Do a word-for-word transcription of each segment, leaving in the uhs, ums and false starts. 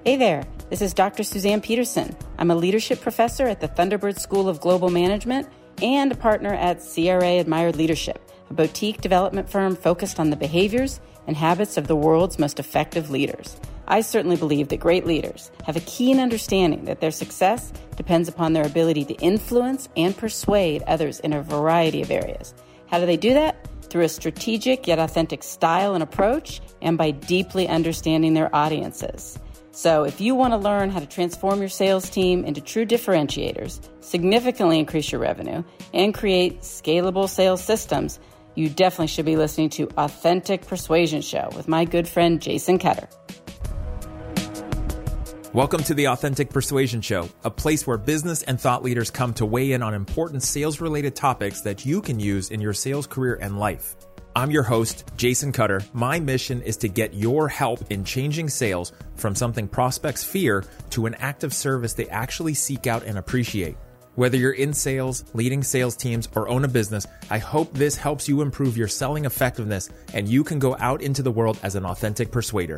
Hey there, this is Doctor Suzanne Peterson. I'm a leadership professor at the Thunderbird School of Global Management and a partner at C R A Admired Leadership, a boutique development firm focused on the behaviors and habits of the world's most effective leaders. I certainly believe that great leaders have a keen understanding that their success depends upon their ability to influence and persuade others in a variety of areas. How do they do that? Through a strategic yet authentic style and approach, and by deeply understanding their audiences. So if you want to learn how to transform your sales team into true differentiators, significantly increase your revenue, and create scalable sales systems, you definitely should be listening to Authentic Persuasion Show with my good friend Jason Cutter. Welcome to the Authentic Persuasion Show, a place where business and thought leaders come to weigh in on important sales-related topics that you can use in your sales career and life. I'm your host, Jason Cutter. My mission is to get your help in changing sales from something prospects fear to an act of service they actually seek out and appreciate. Whether you're in sales, leading sales teams, or own a business, I hope this helps you improve your selling effectiveness and you can go out into the world as an authentic persuader.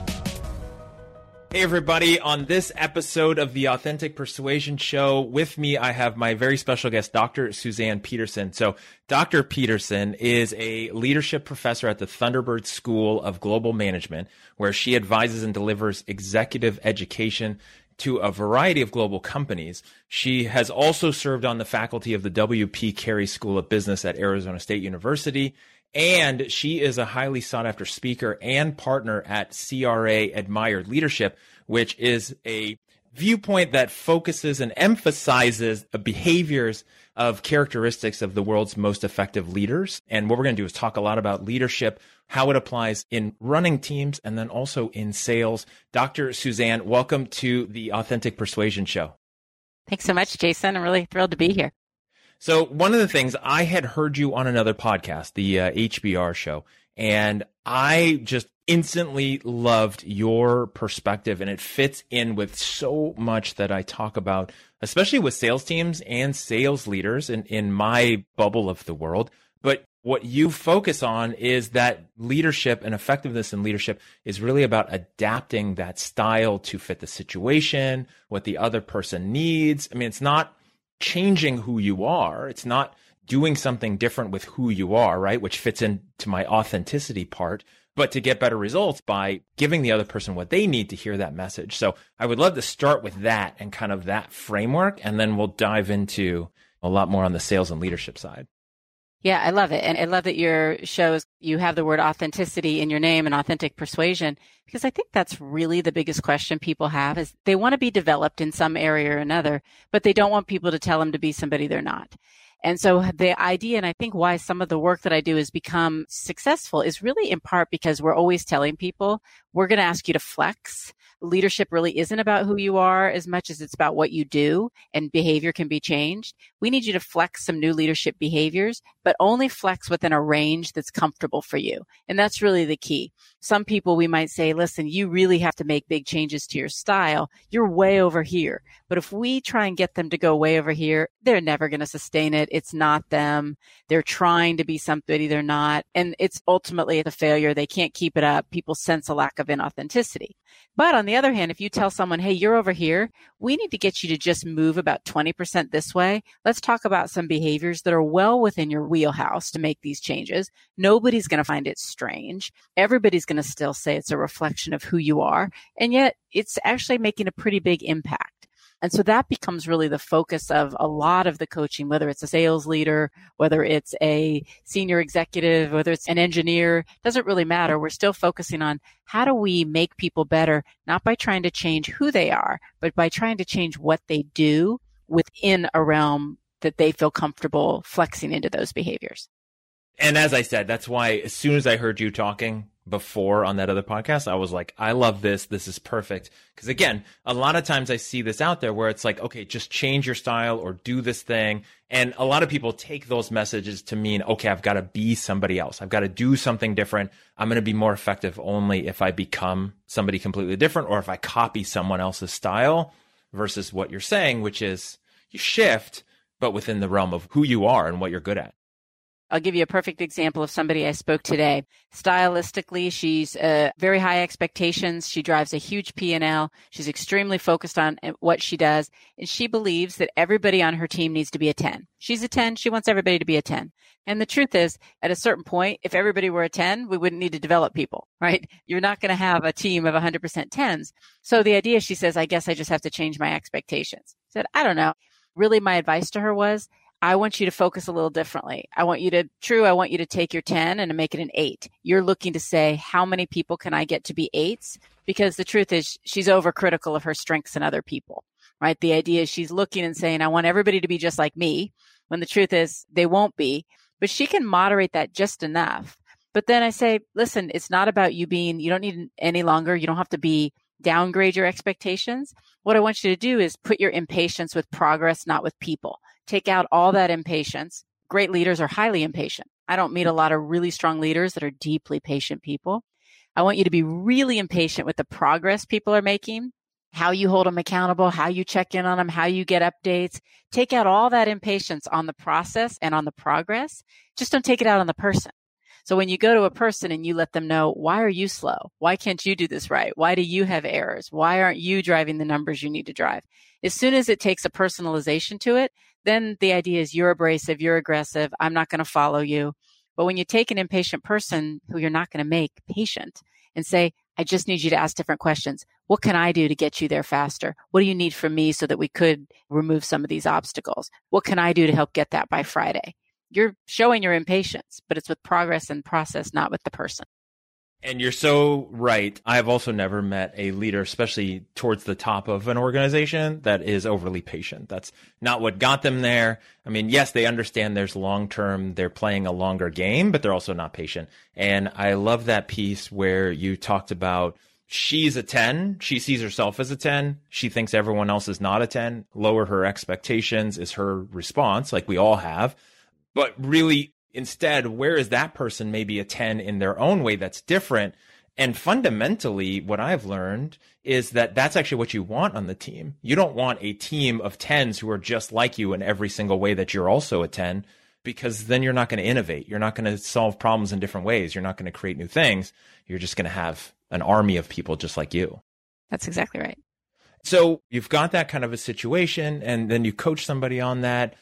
Hey everybody, on this episode of the Authentic Persuasion Show, with me I have my very special guest, Doctor Suzanne Peterson. So Doctor Peterson is a leadership professor at the Thunderbird School of Global Management, where she advises and delivers executive education to a variety of global companies. She has also served on the faculty of the W P Carey School of Business at Arizona State University. And she is a highly sought after speaker and partner at C R A Admired Leadership, which is a viewpoint that focuses and emphasizes the behaviors of characteristics of the world's most effective leaders. And what we're going to do is talk a lot about leadership, how it applies in running teams, and then also in sales. Doctor Suzanne, welcome to the Authentic Persuasion Show. Thanks so much, Jason. I'm really thrilled to be here. So one of the things, I had heard you on another podcast, the uh, H B R show, and I just instantly loved your perspective, and it fits in with so much that I talk about, especially with sales teams and sales leaders in, in my bubble of the world. But what you focus on is that leadership and effectiveness in leadership is really about adapting that style to fit the situation, what the other person needs. I mean, it's not changing who you are. It's not doing something different with who you are, right? Which fits into my authenticity part, but to get better results by giving the other person what they need to hear that message. So I would love to start with that and kind of that framework, and then we'll dive into a lot more on the sales and leadership side. Yeah, I love it. And I love that your shows, you have the word authenticity in your name and authentic persuasion, because I think that's really the biggest question people have is they want to be developed in some area or another, but they don't want people to tell them to be somebody they're not. And so the idea, and I think why some of the work that I do has become successful, is really in part because we're always telling people, we're going to ask you to flex. Leadership really isn't about who you are as much as it's about what you do, and behavior can be changed. We need you to flex some new leadership behaviors, but only flex within a range that's comfortable for you. And that's really the key. Some people, we might say, listen, you really have to make big changes to your style. You're way over here. But if we try and get them to go way over here, they're never going to sustain it. It's not them. They're trying to be somebody they're not. And it's ultimately a failure. They can't keep it up. People sense a lack of inauthenticity. But on the other hand, if you tell someone, hey, you're over here, we need to get you to just move about twenty percent this way. Let's talk about some behaviors that are well within your wheelhouse to make these changes. Nobody's going to find it strange. Everybody's going to still say it's a reflection of who you are. And yet it's actually making a pretty big impact. And so that becomes really the focus of a lot of the coaching, whether it's a sales leader, whether it's a senior executive, whether it's an engineer, doesn't really matter. We're still focusing on how do we make people better, not by trying to change who they are, but by trying to change what they do within a realm that they feel comfortable flexing into those behaviors. And as I said, that's why as soon as I heard you talking before on that other podcast, I was like, I love this. This is perfect. Because again, a lot of times I see this out there where it's like, okay, just change your style or do this thing. And a lot of people take those messages to mean, okay, I've got to be somebody else. I've got to do something different. I'm going to be more effective only if I become somebody completely different or if I copy someone else's style versus what you're saying, which is you shift, but within the realm of who you are and what you're good at. I'll give you a perfect example of somebody I spoke today. Stylistically, she's uh, very high expectations. She drives a huge P and L. She's extremely focused on what she does. And she believes that everybody on her team needs to be a ten. She's a ten. She wants everybody to be a ten. And the truth is, at a certain point, if everybody were a ten, we wouldn't need to develop people, right? You're not going to have a team of one hundred percent tens. So the idea, she says, I guess I just have to change my expectations. I said, I don't know. Really, my advice to her was, I want you to focus a little differently. I want you to, true, I want you to take your ten and to make it an eight. You're looking to say, how many people can I get to be eights? Because the truth is, she's overcritical of her strengths and other people, right? The idea is she's looking and saying, I want everybody to be just like me, when the truth is they won't be. But she can moderate that just enough. But then I say, listen, it's not about you being, you don't need any longer, you don't have to be downgrade your expectations. What I want you to do is put your impatience with progress, not with people. Take out all that impatience. Great leaders are highly impatient. I don't meet a lot of really strong leaders that are deeply patient people. I want you to be really impatient with the progress people are making, how you hold them accountable, how you check in on them, how you get updates. Take out all that impatience on the process and on the progress. Just don't take it out on the person. So when you go to a person and you let them know, why are you slow? Why can't you do this right? Why do you have errors? Why aren't you driving the numbers you need to drive? As soon as it takes a personalization to it, then the idea is you're abrasive, you're aggressive, I'm not going to follow you. But when you take an impatient person who you're not going to make patient and say, I just need you to ask different questions. What can I do to get you there faster? What do you need from me so that we could remove some of these obstacles? What can I do to help get that by Friday? You're showing your impatience, but it's with progress and process, not with the person. And you're so right. I've also never met a leader, especially towards the top of an organization, that is overly patient. That's not what got them there. I mean, yes, they understand there's long-term, they're playing a longer game, but they're also not patient. And I love that piece where you talked about she's a ten. She sees herself as a ten. She thinks everyone else is not a ten. Lower her expectations is her response, like we all have. But really, instead, where is that person maybe a ten in their own way that's different? And fundamentally, what I've learned is that that's actually what you want on the team. You don't want a team of tens who are just like you in every single way that you're also a ten, because then you're not going to innovate. You're not going to solve problems in different ways. You're not going to create new things. You're just going to have an army of people just like you. That's exactly right. So you've got that kind of a situation, and then you coach somebody on that.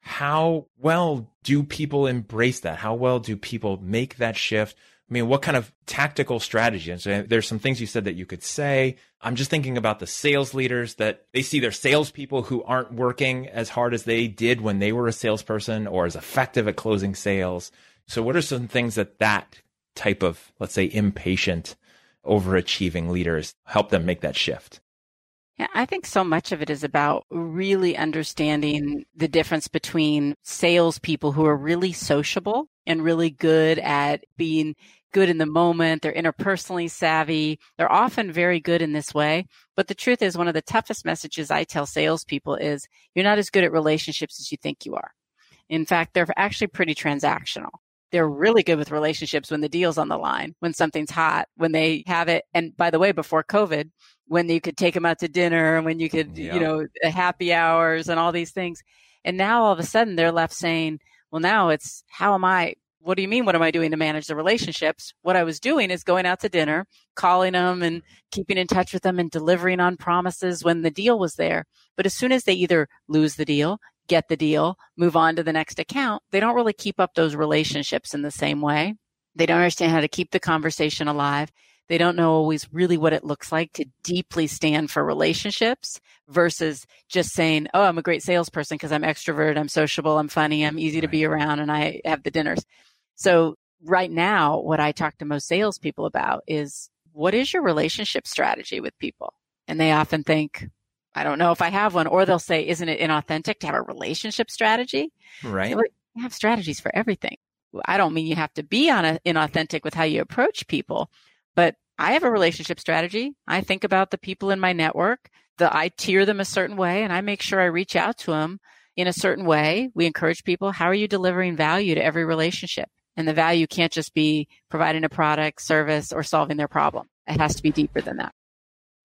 How well do people embrace that? How well do people make that shift? I mean, what kind of tactical strategies? There's some things you said that you could say. I'm just thinking about the sales leaders that they see their salespeople who aren't working as hard as they did when they were a salesperson or as effective at closing sales. So what are some things that that type of, let's say, impatient, overachieving leaders help them make that shift? Yeah, I think so much of it is about really understanding the difference between salespeople who are really sociable and really good at being good in the moment. They're interpersonally savvy. They're often very good in this way. But the truth is, one of the toughest messages I tell salespeople is you're not as good at relationships as you think you are. In fact, they're actually pretty transactional. They're really good with relationships when the deal's on the line, when something's hot, when they have it. And by the way, before COVID, when you could take them out to dinner, when you could, yeah. you know, happy hours and all these things. And now all of a sudden they're left saying, well, now it's, how am I, what do you mean? What am I doing to manage the relationships? What I was doing is going out to dinner, calling them and keeping in touch with them and delivering on promises when the deal was there. But as soon as they either lose the deal, get the deal, move on to the next account, they don't really keep up those relationships in the same way. They don't understand how to keep the conversation alive. They don't know always really what it looks like to deeply stand for relationships versus just saying, oh, I'm a great salesperson because I'm extroverted, I'm sociable, I'm funny, I'm easy to be around, and I have the dinners. So right now, what I talk to most salespeople about is, what is your relationship strategy with people? And they often think, I don't know if I have one. Or they'll say, isn't it inauthentic to have a relationship strategy? Right. So you have strategies for everything. I don't mean you have to be on a, inauthentic with how you approach people, but I have a relationship strategy. I think about the people in my network. The, I tier them a certain way, and I make sure I reach out to them in a certain way. We encourage people. How are you delivering value to every relationship? And the value can't just be providing a product, service, or solving their problem. It has to be deeper than that.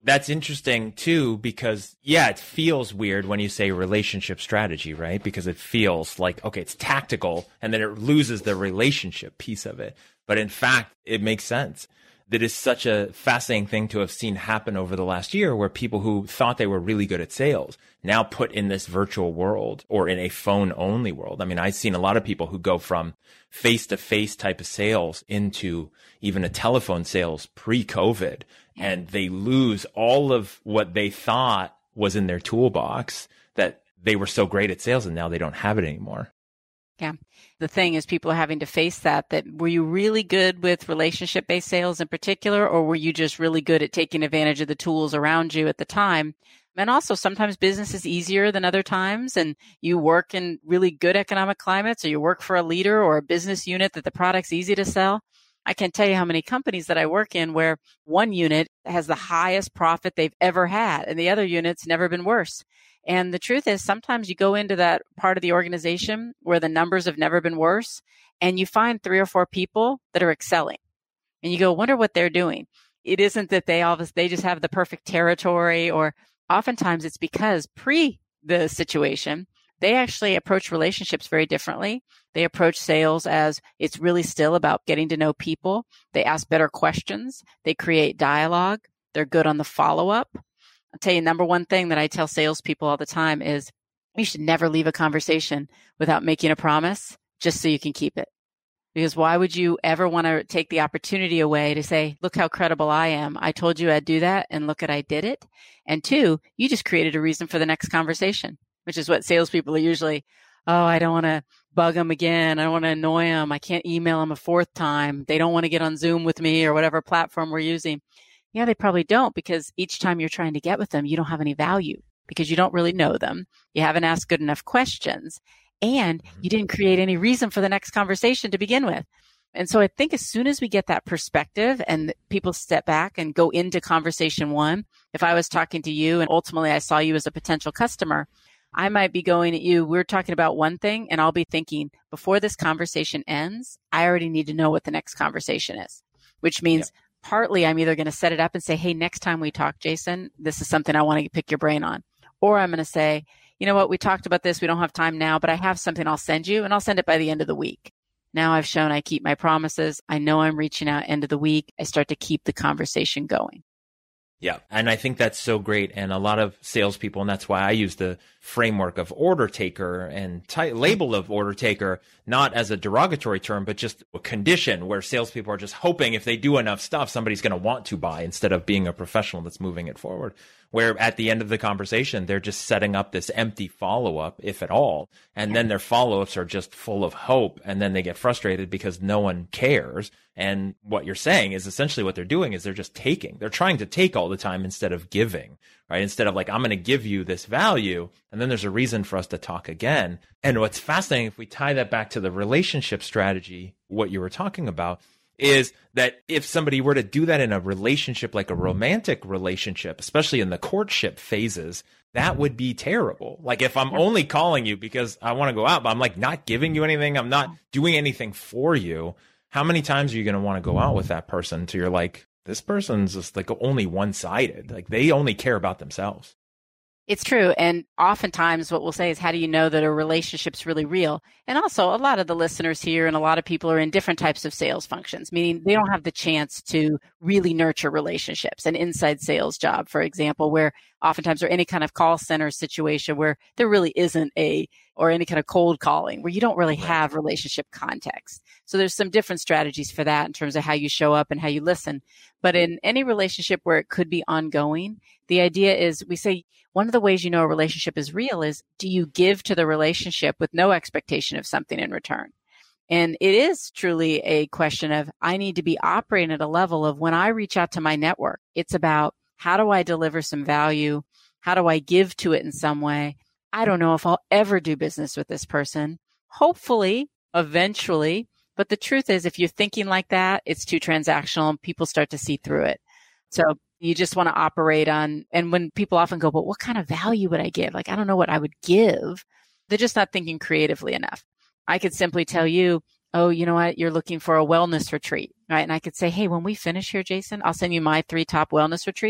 That's interesting too, because yeah, it feels weird when you say relationship strategy, right? Because it feels like, okay, it's tactical and then it loses the relationship piece of it. But in fact, it makes sense. That is such a fascinating thing to have seen happen over the last year, where people who thought they were really good at sales now put in this virtual world or in a phone only world. I mean, I've seen a lot of people who go from face to face type of sales into even a telephone sales pre-COVID, and they lose all of what they thought was in their toolbox, that they were so great at sales and now they don't have it anymore. Yeah. The thing is, people are having to face that, that were you really good with relationship-based sales in particular, or were you just really good at taking advantage of the tools around you at the time? And also, sometimes business is easier than other times, and you work in really good economic climates, or you work for a leader or a business unit that the product's easy to sell. I can't tell you how many companies that I work in where one unit has the highest profit they've ever had, and the other unit's never been worse. And the truth is, sometimes you go into that part of the organization where the numbers have never been worse, and you find three or four people that are excelling. And you go, wonder what they're doing. It isn't that they all they just have the perfect territory, or oftentimes it's because pre the situation, they actually approach relationships very differently. They approach sales as it's really still about getting to know people. They ask better questions. They create dialogue. They're good on the follow-up. I'll tell you, number one thing that I tell salespeople all the time is you should never leave a conversation without making a promise just so you can keep it. Because why would you ever want to take the opportunity away to say, look how credible I am. I told you I'd do that, and look at I did it. And two, you just created a reason for the next conversation, which is what salespeople are usually, oh, I don't want to bug them again. I don't want to annoy them. I can't email them a fourth time. They don't want to get on Zoom with me or whatever platform we're using. Yeah, they probably don't, because each time you're trying to get with them, you don't have any value because you don't really know them. You haven't asked good enough questions, and you didn't create any reason for the next conversation to begin with. And so I think as soon as we get that perspective and people step back and go into conversation one, if I was talking to you and ultimately I saw you as a potential customer, I might be going at you, we're talking about one thing, and I'll be thinking, before this conversation ends, I already need to know what the next conversation is, which means yep. Partly I'm either going to set it up and say, hey, next time we talk, Jason, this is something I want to pick your brain on. Or I'm going to say, you know what, we talked about this. We don't have time now, but I have something I'll send you, and I'll send it by the end of the week. Now I've shown I keep my promises. I know I'm reaching out end of the week. I start to keep the conversation going. Yeah. And I think that's so great. And a lot of salespeople, and that's why I use the framework of order taker and t- label of order taker, not as a derogatory term, but just a condition where salespeople are just hoping if they do enough stuff, somebody's going to want to buy, instead of being a professional that's moving it forward. Where at the end of the conversation, they're just setting up this empty follow-up, if at all. And then their follow-ups are just full of hope. And then they get frustrated because no one cares. And what you're saying is essentially what they're doing is they're just taking. They're trying to take all the time instead of giving, right? Instead of like, I'm going to give you this value, and then there's a reason for us to talk again. And what's fascinating, if we tie that back to the relationship strategy, what you were talking about, is that if somebody were to do that in a relationship, like a romantic relationship, especially in the courtship phases, that would be terrible. Like if I'm only calling you because I want to go out, but I'm like not giving you anything, I'm not doing anything for you, how many times are you going to want to go out with that person till you're like, this person's just like only one-sided, like they only care about themselves? It's true. And oftentimes what we'll say is, how do you know that a relationship's really real? And also, a lot of the listeners here and a lot of people are in different types of sales functions, meaning they don't have the chance to really nurture relationships. An inside sales job, for example, where oftentimes, or any kind of call center situation where there really isn't a, or any kind of cold calling where you don't really have relationship context. So there's some different strategies for that in terms of how you show up and how you listen. But in any relationship where it could be ongoing, the idea is, we say one of the ways you know a relationship is real is, do you give to the relationship with no expectation of something in return? And it is truly a question of, I need to be operating at a level of, when I reach out to my network, it's about, how do I deliver some value? How do I give to it in some way? I don't know if I'll ever do business with this person. Hopefully, eventually. But the truth is, if you're thinking like that, it's too transactional and people start to see through it. So you just want to operate on, and when people often go, but what kind of value would I give? Like, I don't know what I would give. They're just not thinking creatively enough. I could simply tell you, oh, you know what? You're looking for a wellness retreat, right? And I could say, hey, when we finish here, Jason, I'll send you my three top wellness retreats.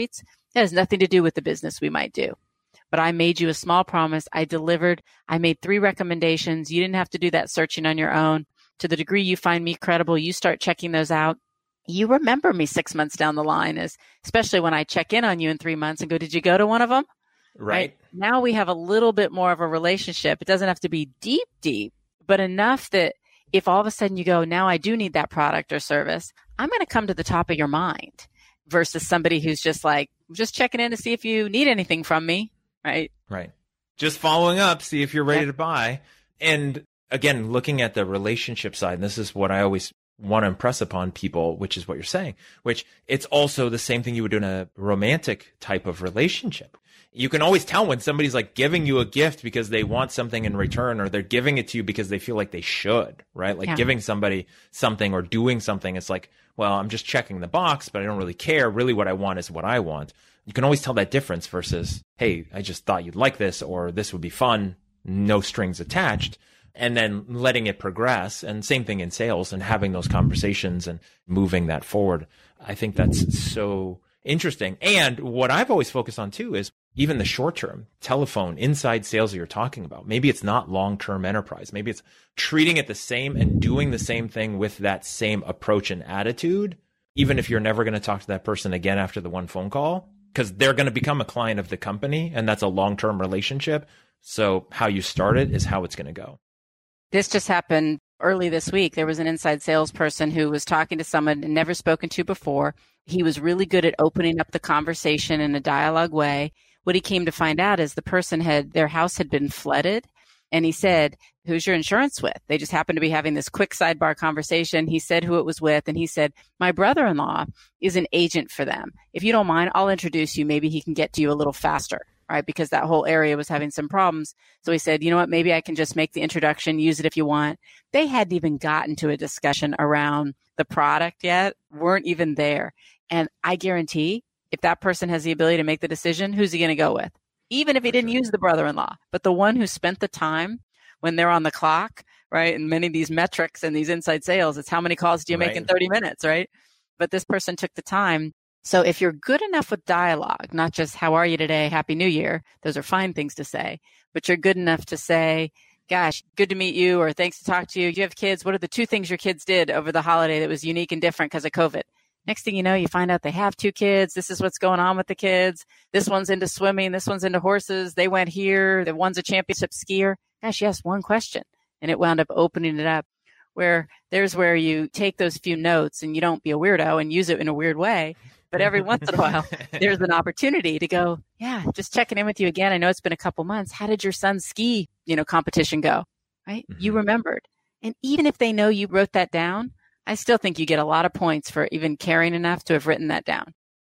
It has nothing to do with the business we might do. But I made you a small promise. I delivered. I made three recommendations. You didn't have to do that searching on your own. To the degree you find me credible, you start checking those out. You remember me six months down the line, as especially when I check in on you in three months and go, did you go to one of them? Right. right. Now we have a little bit more of a relationship. It doesn't have to be deep, deep, but enough that if all of a sudden you go, now I do need that product or service, I'm going to come to the top of your mind versus somebody who's just like, just checking in to see if you need anything from me. Right. Right. Just following up, see if you're ready yeah. to buy. And again, looking at the relationship side, and this is what I always want to impress upon people, which is what you're saying, which it's also the same thing you would do in a romantic type of relationship. You can always tell when somebody's like giving you a gift because they want something in return, or they're giving it to you because they feel like they should, right? Like yeah. giving somebody something or doing something. It's like, well, I'm just checking the box, but I don't really care. Really what I want is what I want. You can always tell that difference versus, hey, I just thought you'd like this, or this would be fun, no strings attached, and then letting it progress. And same thing in sales and having those conversations and moving that forward. I think that's so interesting. And what I've always focused on too is even the short term telephone inside sales that you're talking about. Maybe it's not long-term enterprise. Maybe it's treating it the same and doing the same thing with that same approach and attitude, even if you're never going to talk to that person again after the one phone call, because they're going to become a client of the company, and that's a long-term relationship. So how you start it is how it's going to go. This just happened early this week. There was an inside salesperson who was talking to someone and never spoken to before. He was really good at opening up the conversation in a dialogue way. What he came to find out is the person had, their house had been flooded. And he said, who's your insurance with? They just happened to be having this quick sidebar conversation. He said who it was with. And he said, my brother-in-law is an agent for them. If you don't mind, I'll introduce you. Maybe he can get to you a little faster, right? Because that whole area was having some problems. So he said, you know what, maybe I can just make the introduction, use it if you want. They hadn't even gotten to a discussion around the product yet, weren't even there. And I guarantee if that person has the ability to make the decision, who's he going to go with? Even if he didn't use the brother-in-law, but the one who spent the time when they're on the clock, right? And many of these metrics and these inside sales, it's how many calls do you right. make in thirty minutes, right? But this person took the time. So if you're good enough with dialogue, not just how are you today, happy new year, those are fine things to say, but you're good enough to say, gosh, good to meet you, or thanks to talk to you. You have kids. What are the two things your kids did over the holiday that was unique and different because of COVID? Next thing you know, you find out they have two kids. This is what's going on with the kids. This one's into swimming. This one's into horses. They went here. The one's a championship skier. Gosh, yes, one question. And it wound up opening it up where there's where you take those few notes and you don't be a weirdo and use it in a weird way. But every once in a while, there's an opportunity to go, yeah, just checking in with you again. I know it's been a couple months. How did your son's ski, you know, competition go? Right? Mm-hmm. You remembered. And even if they know you wrote that down, I still think you get a lot of points for even caring enough to have written that down.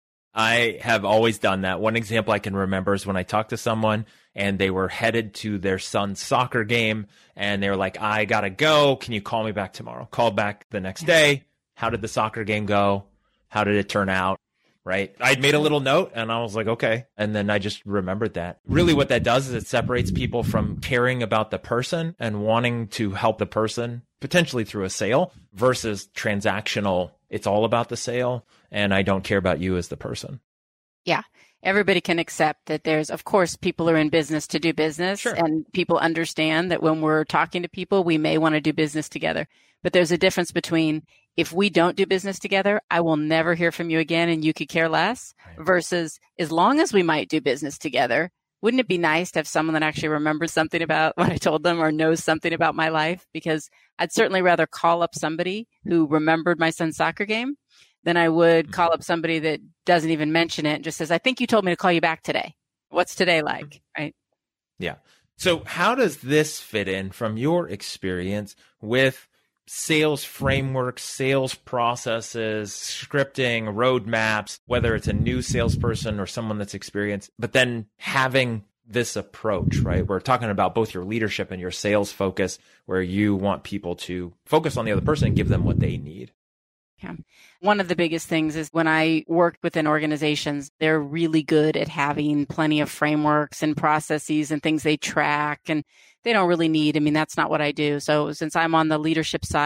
I have always done that. One example I can remember is when I talked to someone and they were headed to their son's soccer game and they were like, I got to go. Can you call me back tomorrow? Called back the next day. How did the soccer game go? How did it turn out? Right. I'd made a little note and I was like, okay. And then I just remembered that. Really what that does is it separates people from caring about the person and wanting to help the person potentially through a sale versus transactional. It's all about the sale and I don't care about you as the person. Yeah. Everybody can accept that there's, of course, people are in business to do business sure. and people understand that when we're talking to people, we may want to do business together. But there's a difference between if we don't do business together, I will never hear from you again and you could care less right. versus as long as we might do business together, wouldn't it be nice to have someone that actually remembers something about what I told them or knows something about my life? Because I'd certainly rather call up somebody who remembered my son's soccer game than I would call up somebody that doesn't even mention it and just says, I think you told me to call you back today. What's today like? Right? Yeah. So how does this fit in from your experience with sales frameworks, sales processes, scripting, roadmaps, whether it's a new salesperson or someone that's experienced, but then having this approach, right? We're talking about both your leadership and your sales focus, where you want people to focus on the other person and give them what they need. Yeah. One of the biggest things is when I worked within organizations, they're really good at having plenty of frameworks and processes and things they track, and they don't really need. I mean, that's not what I do. So since I'm on the leadership side,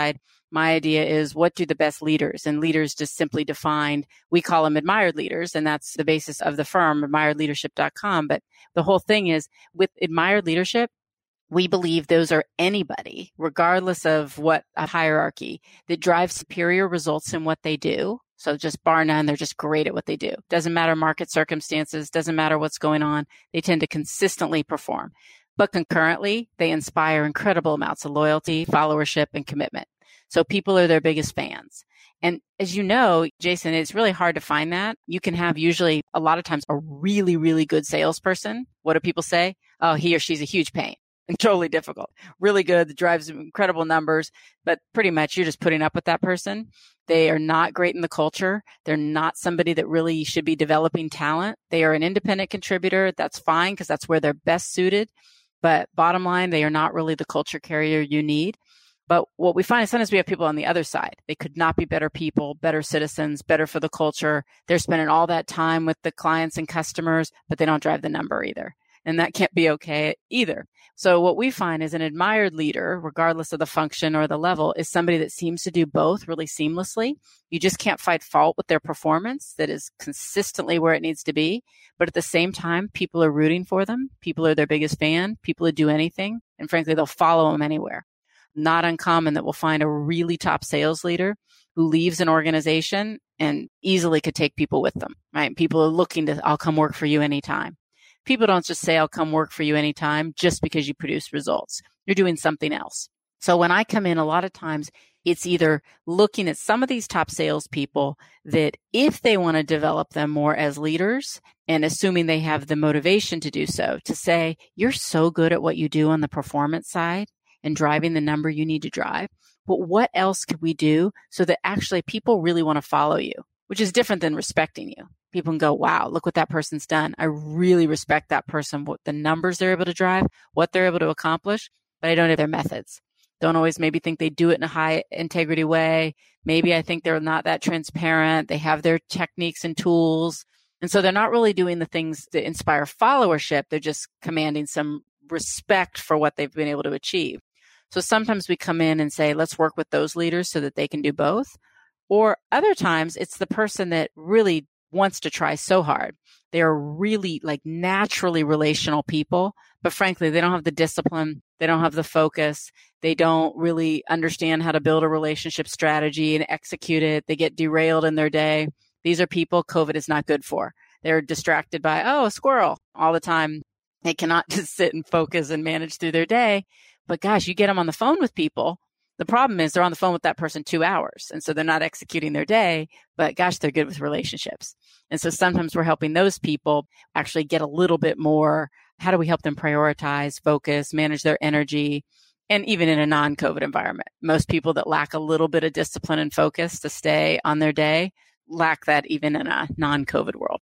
My idea is, what do the best leaders? And leaders just simply defined, we call them admired leaders, and that's the basis of the firm, admired leadership dot com. But the whole thing is, with admired leadership, we believe those are anybody, regardless of what a hierarchy, that drives superior results in what they do. So just bar none, they're just great at what they do. Doesn't matter market circumstances, doesn't matter what's going on. They tend to consistently perform. But concurrently, they inspire incredible amounts of loyalty, followership, and commitment. So people are their biggest fans. And as you know, Jason, it's really hard to find that. You can have usually a lot of times a really, really good salesperson. What do people say? Oh, he or she's a huge pain. And totally difficult. Really good, that drives incredible numbers, but pretty much you're just putting up with that person. They are not great in the culture. They're not somebody that really should be developing talent. They are an independent contributor. That's fine because that's where they're best suited. But bottom line, they are not really the culture carrier you need. But what we find is sometimes we have people on the other side. They could not be better people, better citizens, better for the culture. They're spending all that time with the clients and customers, but they don't drive the number either. And that can't be okay either. So what we find is an admired leader, regardless of the function or the level, is somebody that seems to do both really seamlessly. You just can't find fault with their performance that is consistently where it needs to be. But at the same time, people are rooting for them. People are their biggest fan. People would do anything. And frankly, they'll follow them anywhere. Not uncommon that we'll find a really top sales leader who leaves an organization and easily could take people with them, right? People are looking to, I'll come work for you anytime. People don't just say, I'll come work for you anytime just because you produce results. You're doing something else. So when I come in, a lot of times it's either looking at some of these top salespeople that if they want to develop them more as leaders and assuming they have the motivation to do so, to say, you're so good at what you do on the performance side and driving the number you need to drive. But what else could we do so that actually people really want to follow you, which is different than respecting you. People can go, wow, look what that person's done. I really respect that person, what the numbers they're able to drive, what they're able to accomplish, but I don't know their methods. Don't always maybe think they do it in a high integrity way. Maybe I think they're not that transparent. They have their techniques and tools. And so they're not really doing the things that inspire followership. They're just commanding some respect for what they've been able to achieve. So sometimes we come in and say, let's work with those leaders so that they can do both. Or other times it's the person that really wants to try so hard. They are really like naturally relational people, but frankly, they don't have the discipline. They don't have the focus. They don't really understand how to build a relationship strategy and execute it. They get derailed in their day. These are people COVID is not good for. They're distracted by, oh, a squirrel all the time. They cannot just sit and focus and manage through their day. But gosh, you get them on the phone with people. The problem is they're on the phone with that person two hours. And so they're not executing their day, but gosh, they're good with relationships. And so sometimes we're helping those people actually get a little bit more. How do we help them prioritize, focus, manage their energy? And even in a non-COVID environment, most people that lack a little bit of discipline and focus to stay on their day lack that even in a non-COVID world.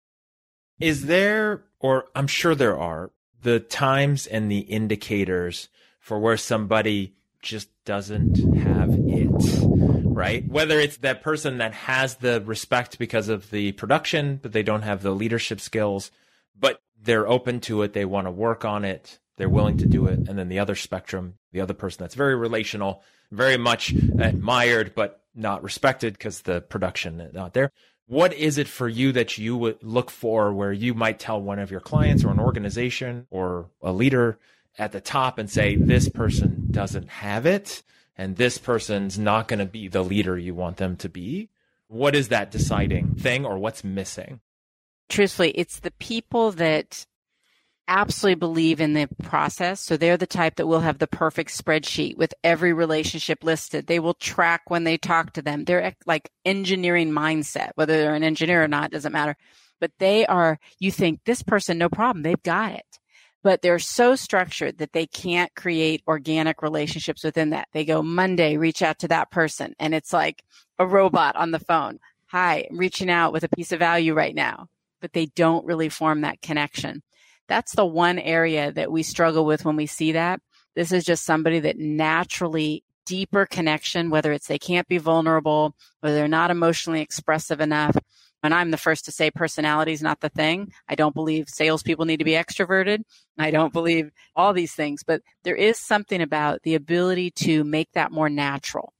Is there, or I'm sure there are, the times and the indicators for where somebody just doesn't have it, right? Whether it's that person that has the respect because of the production, but they don't have the leadership skills, but they're open to it. They want to work on it. They're willing to do it. And then the other spectrum, the other person that's very relational, very much admired, but not respected because the production is not there. What is it for you that you would look for where you might tell one of your clients or an organization or a leader at the top and say, this person doesn't have it and this person's not going to be the leader you want them to be? What is that deciding thing or what's missing? Truthfully, it's the people that absolutely believe in the process. So they're the type that will have the perfect spreadsheet with every relationship listed. They will track when they talk to them. They're like engineering mindset, whether they're an engineer or not, doesn't matter. But they are, you think this person, no problem, they've got it. But they're so structured that they can't create organic relationships within that. They go Monday, reach out to that person. And it's like a robot on the phone. Hi, I'm reaching out with a piece of value right now. But they don't really form that connection. That's the one area that we struggle with when we see that. This is just somebody that naturally deeper connection, whether it's they can't be vulnerable, whether they're not emotionally expressive enough. And I'm the first to say personality is not the thing. I don't believe salespeople need to be extroverted. I don't believe all these things, but there is something about the ability to make that more natural.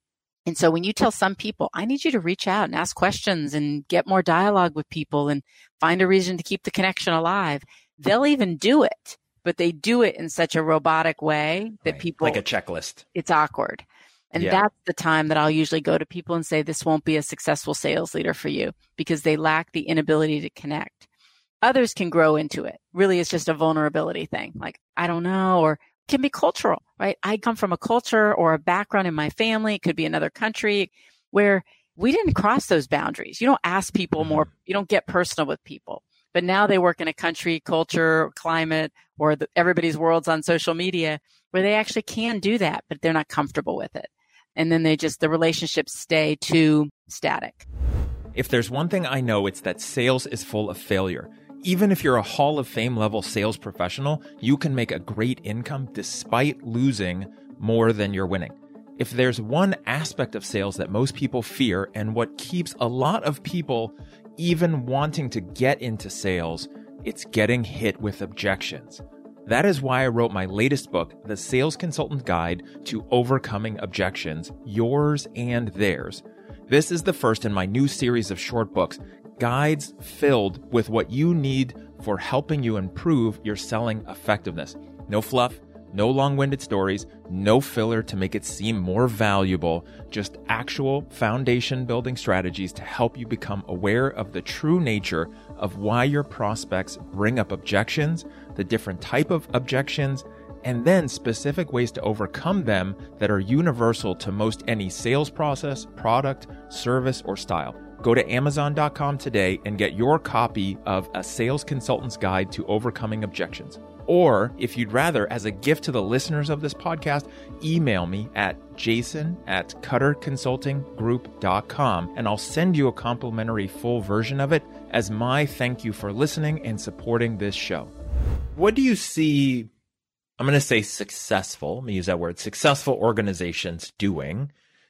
And so when you tell some people, I need you to reach out and ask questions and get more dialogue with people and find a reason to keep the connection alive, they'll even do it, but they do it in such a robotic way that right. people, like a checklist. It's awkward. And yeah. that's the time that I'll usually go to people and say, this won't be a successful sales leader for you because they lack the inability to connect. Others can grow into it. Really, it's just a vulnerability thing. Like, I don't know, or it can be cultural, right? I come from a culture or a background in my family. It could be another country where we didn't cross those boundaries. You don't ask people Mm-hmm. more. You don't get personal with people. But now they work in a country, culture, climate, or the, everybody's world's on social media where they actually can do that, but they're not comfortable with it. And then they just, the relationships stay too static. If there's one thing I know, it's that sales is full of failure. Even if you're a Hall of Fame level sales professional, you can make a great income despite losing more than you're winning. If there's one aspect of sales that most people fear and what keeps a lot of people even wanting to get into sales, it's getting hit with objections. That is why I wrote my latest book, The Sales Consultant Guide to Overcoming Objections, Yours and Theirs. This is the first in my new series of short books, guides filled with what you need for helping you improve your selling effectiveness. No fluff, no long-winded stories, no filler to make it seem more valuable, just actual foundation-building strategies to help you become aware of the true nature of why your prospects bring up objections, the different type of objections, and then specific ways to overcome them that are universal to most any sales process, product, service, or style. Go to amazon dot com today and get your copy of A Sales Consultant's Guide to Overcoming Objections. Or, if you'd rather, as a gift to the listeners of this podcast, email me at jason at cutter consulting group dot com, and I'll send you a complimentary full version of it as my thank you for listening and supporting this show. What do you see, I'm going to say successful, let me use that word, successful organizations doing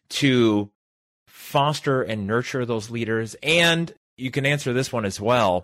to foster and nurture those leaders? And you can answer this one as well,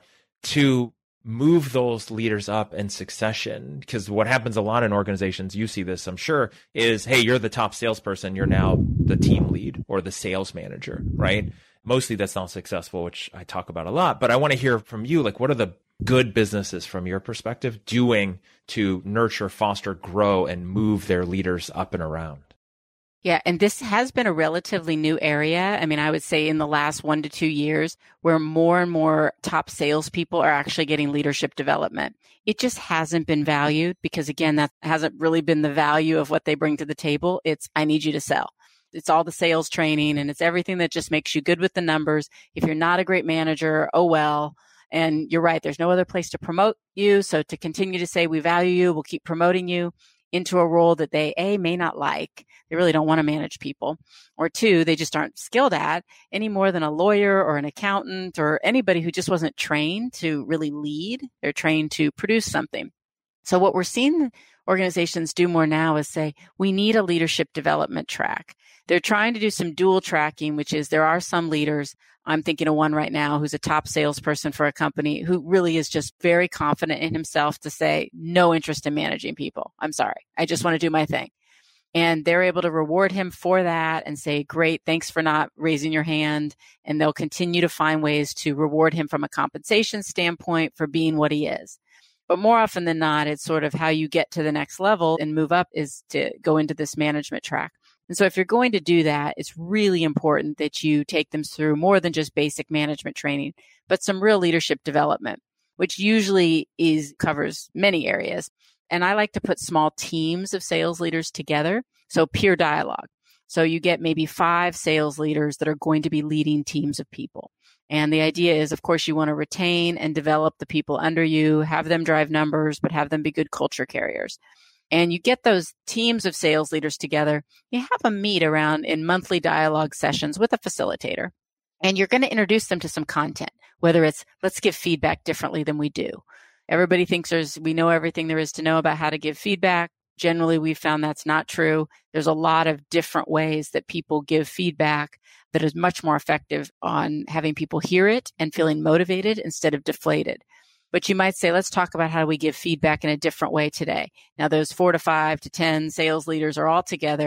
to move those leaders up in succession. Because what happens a lot in organizations, you see this, I'm sure, is, hey, you're the top salesperson, you're now the team lead or the sales manager, right? Mostly that's not successful, which I talk about a lot. But I want to hear from you, like, what are the good businesses from your perspective doing to nurture, foster, grow, and move their leaders up and around? Yeah, and this has been a relatively new area. I mean, I would say in the last one to two years, where more and more top salespeople are actually getting leadership development. It just hasn't been valued because, again, that hasn't really been the value of what they bring to the table. It's, I need you to sell. It's all the sales training and it's everything that just makes you good with the numbers. If you're not a great manager, oh well. And you're right, there's no other place to promote you. So to continue to say we value you, we'll keep promoting you into a role that they, A, may not like. They really don't want to manage people. Or two, they just aren't skilled at any more than a lawyer or an accountant or anybody who just wasn't trained to really lead. They're trained to produce something. So what we're seeing organizations do more now is say, we need a leadership development track. They're trying to do some dual tracking, which is there are some leaders. I'm thinking of one right now who's a top salesperson for a company who really is just very confident in himself to say, no interest in managing people. I'm sorry. I just want to do my thing. And they're able to reward him for that and say, great, thanks for not raising your hand. And they'll continue to find ways to reward him from a compensation standpoint for being what he is. But more often than not, it's sort of how you get to the next level and move up is to go into this management track. And so if you're going to do that, it's really important that you take them through more than just basic management training, but some real leadership development, which usually is covers many areas. And I like to put small teams of sales leaders together. So peer dialogue. So you get maybe five sales leaders that are going to be leading teams of people. And the idea is, of course, you want to retain and develop the people under you, have them drive numbers, but have them be good culture carriers. And you get those teams of sales leaders together. You have a meet around in monthly dialogue sessions with a facilitator. And you're going to introduce them to some content, whether it's let's give feedback differently than we do. Everybody thinks there's we know everything there is to know about how to give feedback. Generally, we've found that's not true. There's a lot of different ways that people give feedback that is much more effective on having people hear it and feeling motivated instead of deflated. But you might say, let's talk about how we give feedback in a different way today. Now, those four to five to ten sales leaders are all together.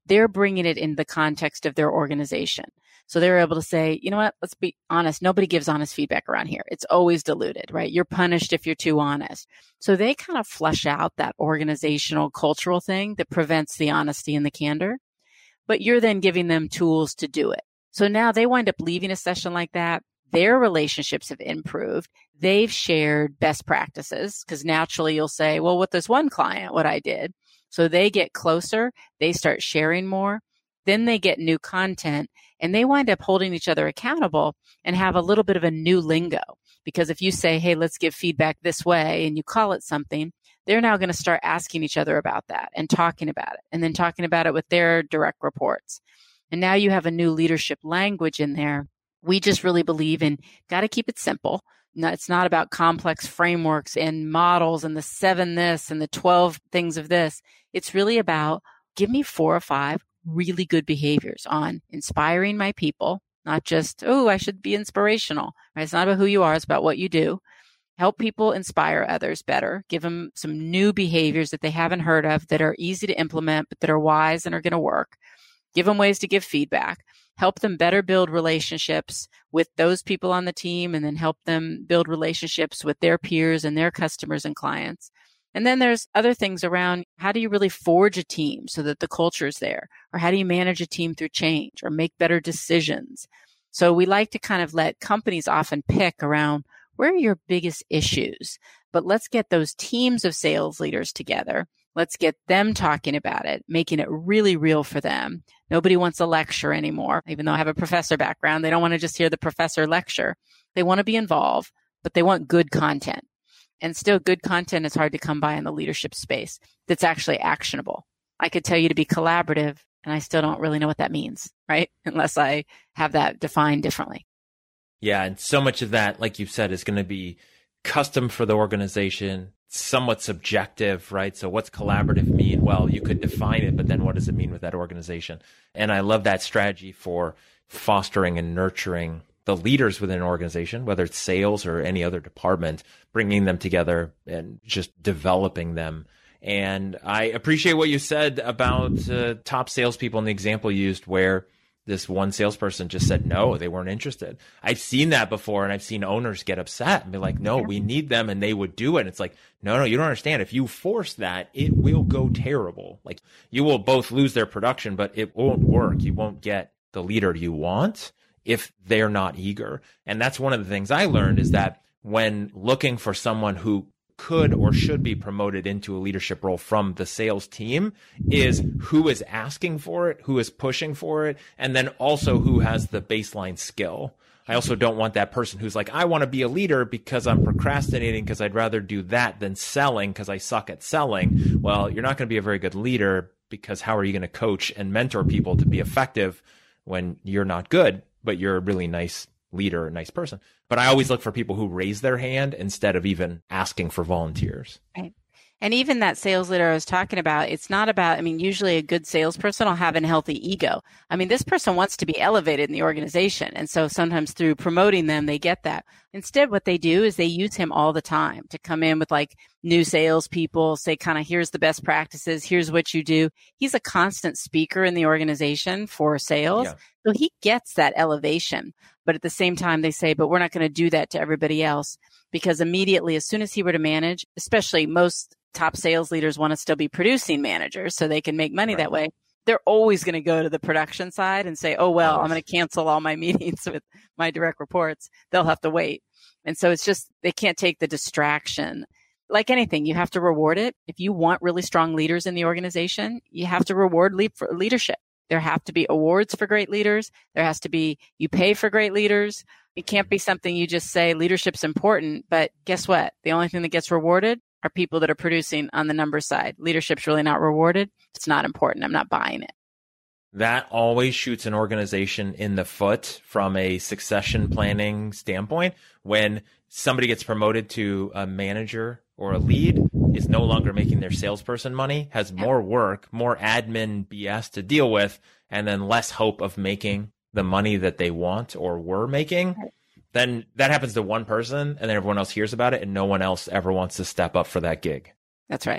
they're bringing it in the context of their organization. So they're able to say, you know what, let's be honest. Nobody gives honest feedback around here. It's always diluted, right? You're punished if you're too honest. So they kind of flush out that organizational cultural thing that prevents the honesty and the candor, but you're then giving them tools to do it. So now they wind up leaving a session like that. Their relationships have improved. They've shared best practices because naturally you'll say, well, with this one client, what I did. So they get closer. They start sharing more. Then they get new content and they wind up holding each other accountable and have a little bit of a new lingo. Because if you say, hey, let's give feedback this way and you call it something, they're now going to start asking each other about that and talking about it and then talking about it with their direct reports. And now you have a new leadership language in there. We just really believe in got to keep it simple. No, it's not about complex frameworks and models and the seven this and the twelve things of this. It's really about give me four or five really good behaviors on inspiring my people, not just, oh, I should be inspirational. Right? It's not about who you are. It's about what you do. Help people inspire others better. Give them some new behaviors that they haven't heard of that are easy to implement, but that are wise and are going to work. Give them ways to give feedback. Help them better build relationships with those people on the team and then help them build relationships with their peers and their customers and clients. And then there's other things around how do you really forge a team so that the culture is there? Or how do you manage a team through change or make better decisions? So we like to kind of let companies often pick around where are your biggest issues? But let's get those teams of sales leaders together. Let's get them talking about it, making it really real for them. Nobody wants a lecture anymore. Even though I have a professor background, they don't want to just hear the professor lecture. They want to be involved, but they want good content. And still, good content is hard to come by in the leadership space that's actually actionable. I could tell you to be collaborative, and I still don't really know what that means, right? Unless I have that defined differently. Yeah, and so much of that, like you said, is going to be custom for the organization, somewhat subjective, right? So what's collaborative mean? Well, you could define it, but then what does it mean with that organization? And I love that strategy for fostering and nurturing the leaders within an organization, whether it's sales or any other department, bringing them together and just developing them. And I appreciate what you said about uh, top salespeople and the example used where this one salesperson just said no, they weren't interested. I've seen that before, and I've seen owners get upset and be like, no, we need them, and they would do it. And it's like, no, no, you don't understand. If you force that, it will go terrible. Like you will both lose their production, but it won't work. You won't get the leader you want if they're not eager. And that's one of the things I learned is that when looking for someone who could or should be promoted into a leadership role from the sales team is who is asking for it, who is pushing for it, and then also who has the baseline skill. I also don't want that person who's like, I want to be a leader because I'm procrastinating because I'd rather do that than selling because I suck at selling. Well, you're not going to be a very good leader because how are you going to coach and mentor people to be effective when you're not good, but you're a really nice leader, a nice person. But I always look for people who raise their hand instead of even asking for volunteers. Right. And even that sales leader I was talking about, it's not about, I mean, usually a good salesperson will have a healthy ego. I mean, this person wants to be elevated in the organization. And so sometimes through promoting them, they get that. Instead, what they do is they use him all the time to come in with like new salespeople, say kind of, here's the best practices, here's what you do. He's a constant speaker in the organization for sales. Yeah. So he gets that elevation. But at the same time, they say, but we're not going to do that to everybody else. Because immediately, as soon as he were to manage, especially most top sales leaders want to still be producing managers so they can make money right. that way. They're always going to go to the production side and say, oh, well, I'm going to cancel all my meetings with my direct reports. They'll have to wait. And so it's just, they can't take the distraction. Like anything, you have to reward it. If you want really strong leaders in the organization, you have to reward le- for leadership. There have to be awards for great leaders. There has to be, you pay for great leaders. It can't be something you just say leadership's important, but guess what? The only thing that gets rewarded are people that are producing on the number side. Leadership's really not rewarded. It's not important. I'm not buying it. That always shoots an organization in the foot from a succession planning standpoint. When somebody gets promoted to a manager or a lead, is no longer making their salesperson money, has more work, more admin B S to deal with, and then less hope of making the money that they want or were making, then that happens to one person and then everyone else hears about it and no one else ever wants to step up for that gig. That's right.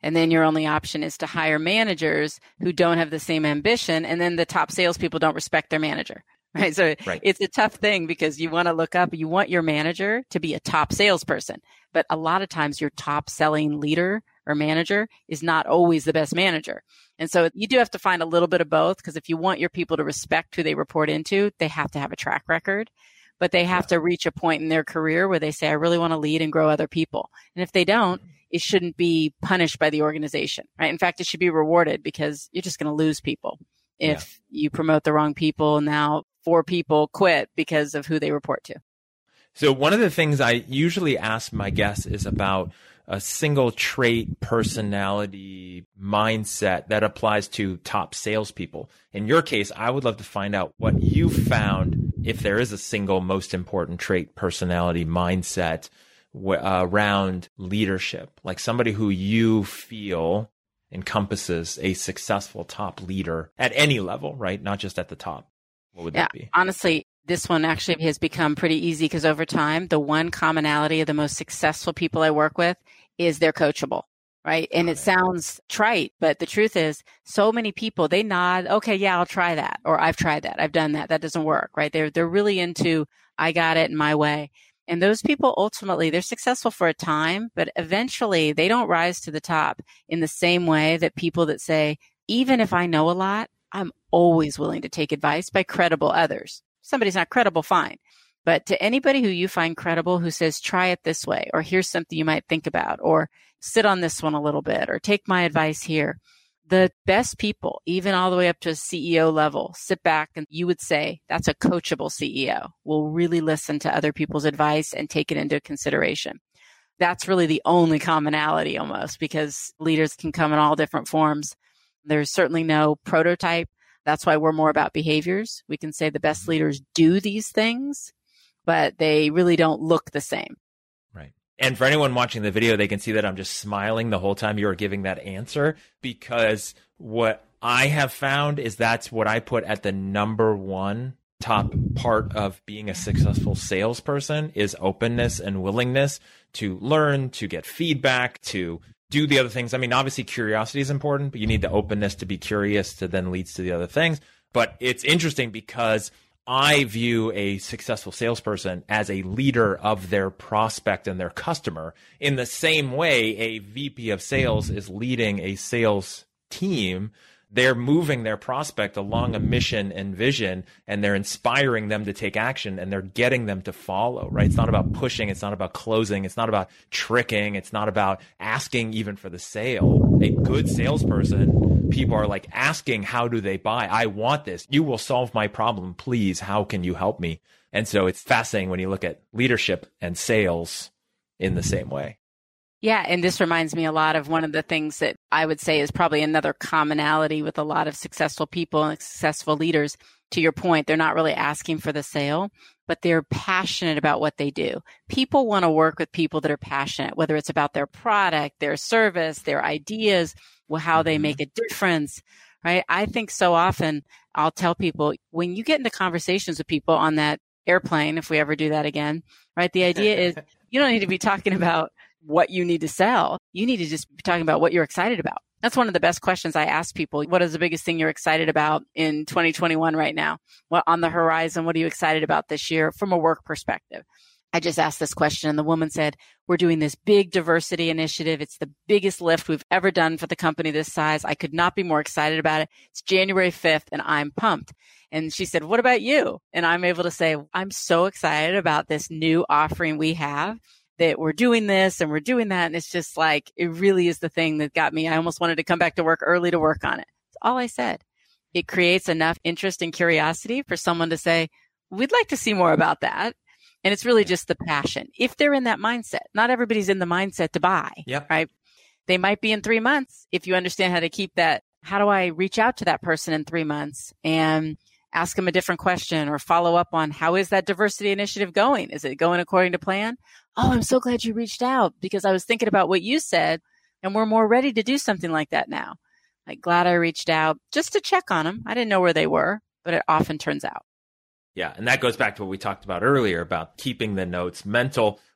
And then your only option is to hire managers who don't have the same ambition. And then the top salespeople don't respect their manager. Right. So right. It's a tough thing because you want to look up, you want your manager to be a top salesperson. But a lot of times your top selling leader or manager is not always the best manager. And so you do have to find a little bit of both, because if you want your people to respect who they report into, they have to have a track record, but they have yeah. to reach a point in their career where they say, I really want to lead and grow other people. And if they don't, it shouldn't be punished by the organization, right? In fact, it should be rewarded, because you're just going to lose people if yeah. you promote the wrong people. Now four people quit because of who they report to. So one of the things I usually ask my guests is about a single trait, personality, mindset that applies to top salespeople. In your case, I would love to find out what you found, if there is a single most important trait, personality, mindset w- uh, around leadership, like somebody who you feel encompasses a successful top leader at any level, right? Not just at the top. What would yeah, that be? Honestly, this one actually has become pretty easy, because over time, the one commonality of the most successful people I work with is they're coachable, right? And it sounds trite, but the truth is, so many people, they nod, okay, yeah, I'll try that. Or I've tried that. I've done that. That doesn't work, right? They're, they're really into, I got it in my way. And those people, ultimately, they're successful for a time, but eventually they don't rise to the top in the same way that people that say, even if I know a lot, I'm always willing to take advice by credible others. Somebody's not credible, fine. But to anybody who you find credible, who says, try it this way, or here's something you might think about, or sit on this one a little bit, or take my advice here. The best people, even all the way up to a C E O level, sit back and you would say, that's a coachable C E O, will really listen to other people's advice and take it into consideration. That's really the only commonality almost, because leaders can come in all different forms. There's certainly no prototype. That's why we're more about behaviors. We can say the best leaders do these things, but they really don't look the same. Right. And for anyone watching the video, they can see that I'm just smiling the whole time you were giving that answer, because what I have found is that's what I put at the number one top part of being a successful salesperson is openness and willingness to learn, to get feedback, to do the other things. I mean, obviously curiosity is important, but you need the openness to be curious to then leads to the other things. But it's interesting because I view a successful salesperson as a leader of their prospect and their customer in the same way a V P of sales is leading a sales team. They're moving their prospect along a mission and vision, and they're inspiring them to take action, and they're getting them to follow, right? It's not about pushing. It's not about closing. It's not about tricking. It's not about asking even for the sale. A good salesperson, people are like asking, how do they buy? I want this. You will solve my problem. Please, how can you help me? And so it's fascinating when you look at leadership and sales in the same way. Yeah. And this reminds me a lot of one of the things that I would say is probably another commonality with a lot of successful people and successful leaders. To your point, they're not really asking for the sale, but they're passionate about what they do. People want to work with people that are passionate, whether it's about their product, their service, their ideas, how they make a difference, right? I think so often I'll tell people, when you get into conversations with people on that airplane, if we ever do that again, right? The idea is you don't need to be talking about what you need to sell. You need to just be talking about what you're excited about. That's one of the best questions I ask people. What is the biggest thing you're excited about in twenty twenty-one right now? What on the horizon? What are you excited about this year from a work perspective? I just asked this question and the woman said, we're doing this big diversity initiative. It's the biggest lift we've ever done for the company this size. I could not be more excited about it. It's January fifth and I'm pumped. And she said, what about you? And I'm able to say, I'm so excited about this new offering we have, that we're doing this and we're doing that. And it's just like, it really is the thing that got me. I almost wanted to come back to work early to work on it. That's all I said. It creates enough interest and curiosity for someone to say, we'd like to see more about that. And it's really just the passion. If they're in that mindset, not everybody's in the mindset to buy, yep. right? They might be in three months. If you understand how to keep that, how do I reach out to that person in three months and ask them a different question or follow up on how is that diversity initiative going? Is it going according to plan? Oh, I'm so glad you reached out because I was thinking about what you said and we're more ready to do something like that now. Like, glad I reached out just to check on them. I didn't know where they were, but it often turns out. Yeah. And that goes back to what we talked about earlier about keeping the notes, mental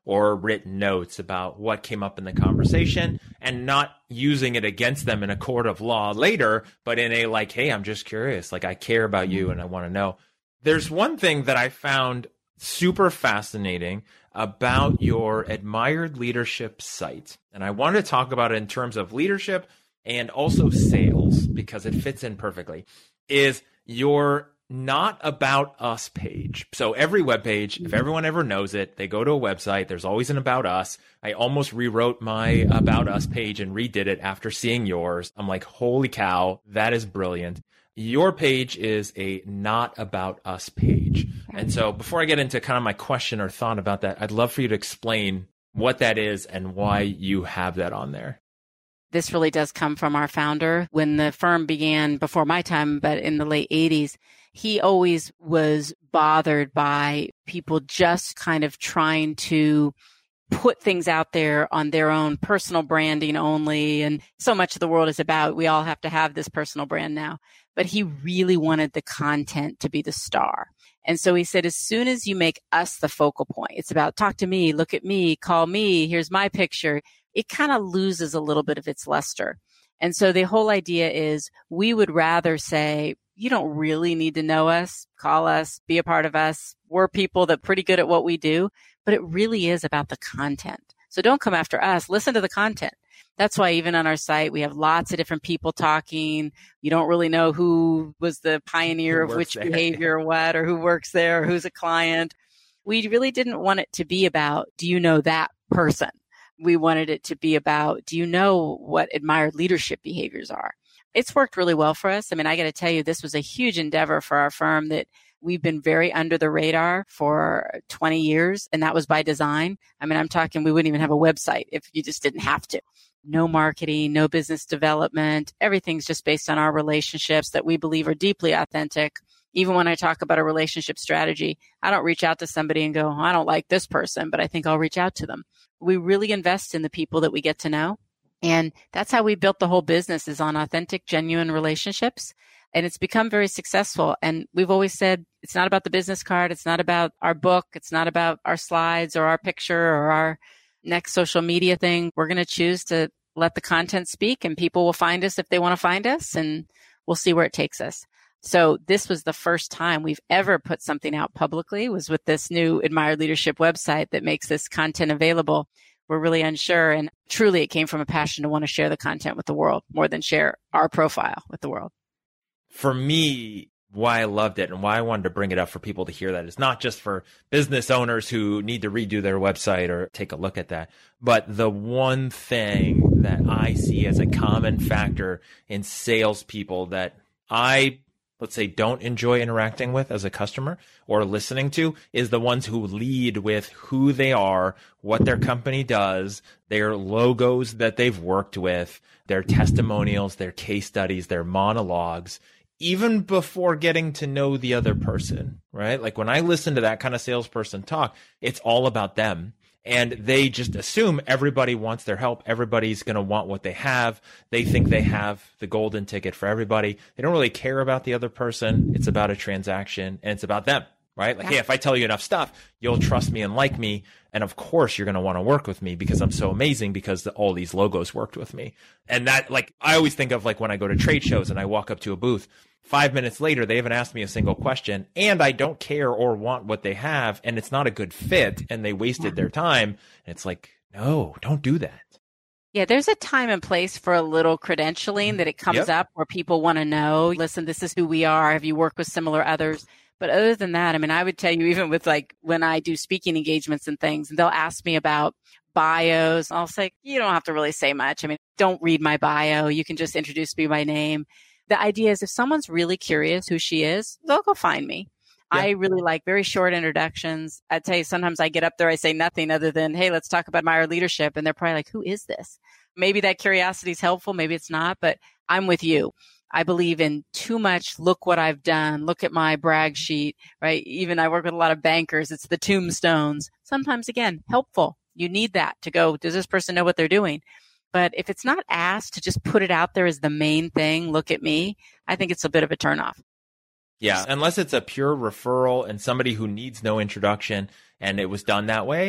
or written notes about what came up in the conversation and not using it against them in a court of law later, but in a like, hey, I'm just curious. Like, I care about you and I want to know. There's one thing that I found super fascinating about your Admired Leadership site. And I want to talk about it in terms of leadership and also sales because it fits in perfectly, is your Not About Us page. So every webpage, if everyone ever knows it, they go to a website, there's always an About Us. I almost rewrote my About Us page and redid it after seeing yours. I'm like, holy cow, that is brilliant. Your page is a Not About Us page. And so before I get into kind of my question or thought about that, I'd love for you to explain what that is and why you have that on there. This really does come from our founder. When the firm began before my time, but in the late eighties, he always was bothered by people just kind of trying to put things out there on their own personal branding only. And so much of the world is about, we all have to have this personal brand now. But he really wanted the content to be the star. And so he said, as soon as you make us the focal point, it's about talk to me, look at me, call me, here's my picture, it kind of loses a little bit of its luster. And so the whole idea is we would rather say, you don't really need to know us, call us, be a part of us. We're people that are pretty good at what we do, but it really is about the content. So don't come after us, listen to the content. That's why even on our site, we have lots of different people talking. You don't really know who was the pioneer of which there. behavior or what, or who works there, or who's a client. We really didn't want it to be about, do you know that person? We wanted it to be about, do you know what admired leadership behaviors are? It's worked really well for us. I mean, I got to tell you, this was a huge endeavor for our firm that we've been very under the radar for twenty years, and that was by design. I mean, I'm talking, we wouldn't even have a website if you just didn't have to. No marketing, no business development. Everything's just based on our relationships that we believe are deeply authentic. Even when I talk about a relationship strategy, I don't reach out to somebody and go, I don't like this person, but I think I'll reach out to them. We really invest in the people that we get to know. And that's how we built the whole business, is on authentic, genuine relationships. And it's become very successful. And we've always said, it's not about the business card. It's not about our book. It's not about our slides or our picture or our next social media thing. We're going to choose to let the content speak, and people will find us if they want to find us, and we'll see where it takes us. So this was the first time we've ever put something out publicly, was with this new Admired Leadership website that makes this content available. We're really unsure. And truly, it came from a passion to want to share the content with the world more than share our profile with the world. For me, why I loved it and why I wanted to bring it up for people to hear that is not just for business owners who need to redo their website or take a look at that, but the one thing that I see as a common factor in salespeople that I, let's say, don't enjoy interacting with as a customer or listening to is the ones who lead with who they are, what their company does, their logos that they've worked with, their testimonials, their case studies, their monologues, even before getting to know the other person, right? Like when I listen to that kind of salesperson talk, it's all about them. And they just assume everybody wants their help. Everybody's going to want what they have. They think they have the golden ticket for everybody. They don't really care about the other person. It's about a transaction, and it's about them, right? Like, yeah. Hey, if I tell you enough stuff, you'll trust me and like me. And of course, you're going to want to work with me because I'm so amazing, because the, all these logos worked with me. And that, like, I always think of like when I go to trade shows and I walk up to a booth, five minutes later, they haven't asked me a single question, and I don't care or want what they have, and it's not a good fit, and they wasted their time. And it's like, no, don't do that. Yeah, there's a time and place for a little credentialing that it comes yep. up where people want to know, listen, this is who we are. Have you worked with similar others? But other than that, I mean, I would tell you, even with like when I do speaking engagements and things, and they'll ask me about bios, I'll say, you don't have to really say much. I mean, don't read my bio. You can just introduce me by name. The idea is if someone's really curious who she is, they'll go find me. Yeah. I really like very short introductions. I tell you, sometimes I get up there, I say nothing other than, hey, let's talk about Admired Leadership. And they're probably like, who is this? Maybe that curiosity is helpful. Maybe it's not, but I'm with you. I believe in too much, look what I've done, look at my brag sheet, right? Even I work with a lot of bankers. It's the tombstones. Sometimes, again, helpful. You need that to go, does this person know what they're doing? But if it's not asked to just put it out there as the main thing, look at me, I think it's a bit of a turnoff. Yeah, unless it's a pure referral and somebody who needs no introduction and it was done that way,